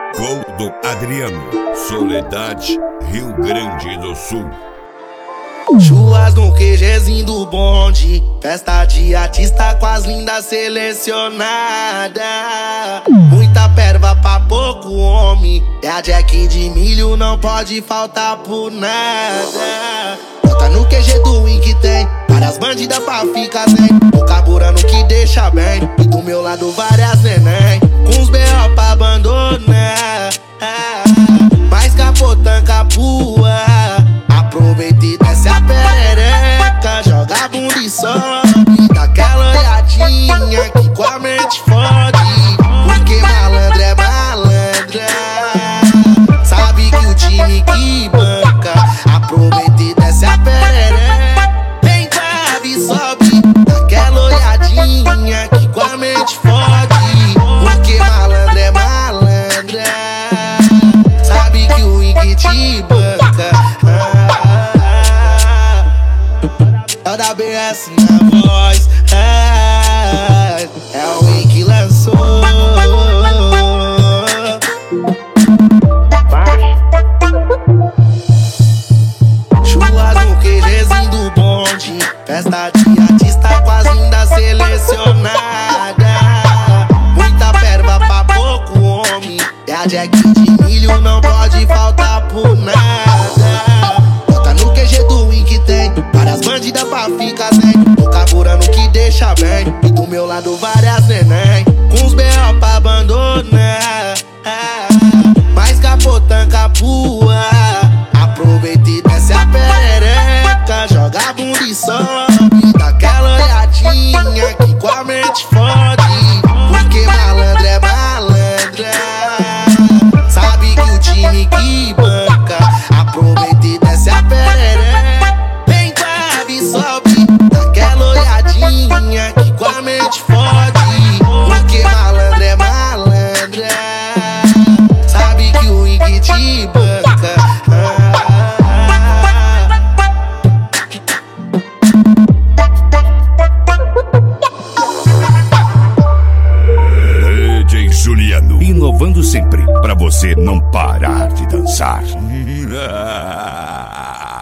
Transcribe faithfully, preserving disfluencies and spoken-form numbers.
Com do Adriano, Soledade, Rio Grande do Sul. Chuas no QGzinho do bonde, festa de artista com as lindas selecionadas. Muita perva pra pouco homem, é a Jack de milho, não pode faltar por nada. Bota no Q G do Win que tem várias bandidas pra ficar zen. Tô carburando que deixa bem, e do meu lado várias neném com os B O pra abandonar. Mais capotã capua, aproveita e desce a perereca, joga a bunda e sobe, dá aquela olhadinha que com a mente fode. Porque malandra é malandra, sabe que o time que banca. Aproveita e desce a perereca, vem grave e sobe, dá aquela olhadinha que com a mente fode. Porque malandra é malandra, sabe que o Wink te banca. É o da B S na voz, é, é o Wink que lançou. Chuas no QGzinho do bonde, festa de artista com as lindas selecionadas. Muita perva pra pouco homem, é a Jack de milho, não pode faltar por nada. Bota no Q G do Win que tem várias bandidas pra ficar zen. Tô carburando que deixa bem, e do meu lado várias neném com os B O pra abandonar. Mais capotã capua, aproveita e desce a perereca, joga a bunda e sobe, dá aquela olhadinha que com a mente fode. Porque malandra é malandra, sabe que o time que banca. Aproveita e desce a perereca, vem grave e sobe, dá aquela olhadinha que com a mente fode. Porque malandra é malandra, sabe que o Wink te banca. D J Juliano, inovando sempre pra você não parar de dançar.